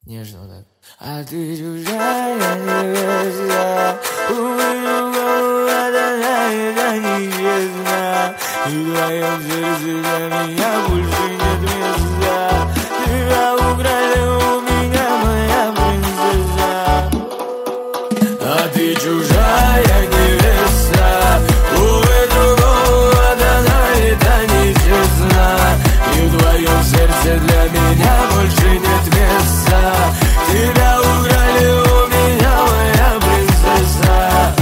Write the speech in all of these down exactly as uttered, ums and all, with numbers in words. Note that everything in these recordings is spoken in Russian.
Нежно вот так. А ты чужая невеста, увы, другого это нечестно. И в твоем сердце для меня больше нет места. Тебя украли у меня, моя принцесса. А ты чужая невеста, увы, другого это нечестно. И в твоем сердце для меня больше нет места. Тебя украли у меня, моя принцесса.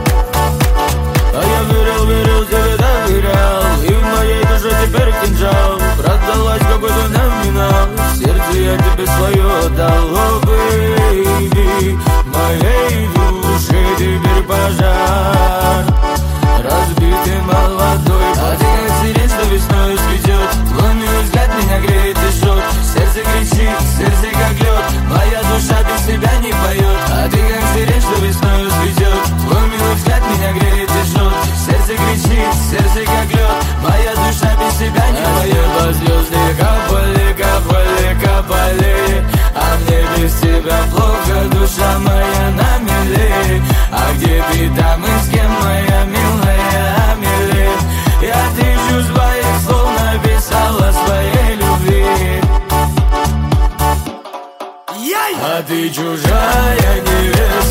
А я верил, верил, тебе доверял. И в моей душе теперь кинжал. Продалась какой-то номинал. В сердце я тебе свое отдал. О, бэйби, моей душе теперь пожар. Разбитый молодой, а ты как сирень, что весной цветет. Твой милый взгляд меня греет и жжет. Сердце кричит, сердце как лед. Моя душа без тебя не поет. А ты как сирень, что весной цветет. Твой милый взгляд меня греет и жжет. Сердце кричит, сердце как лед. Моя душа без тебя не поет. А звезды капали, капали, капали. А мне без тебя плохо, душа моя на мели. А где ты там и с кем, моя милая Амели? Я тысячу своих слов написала своей любви. А ты чужая невеста.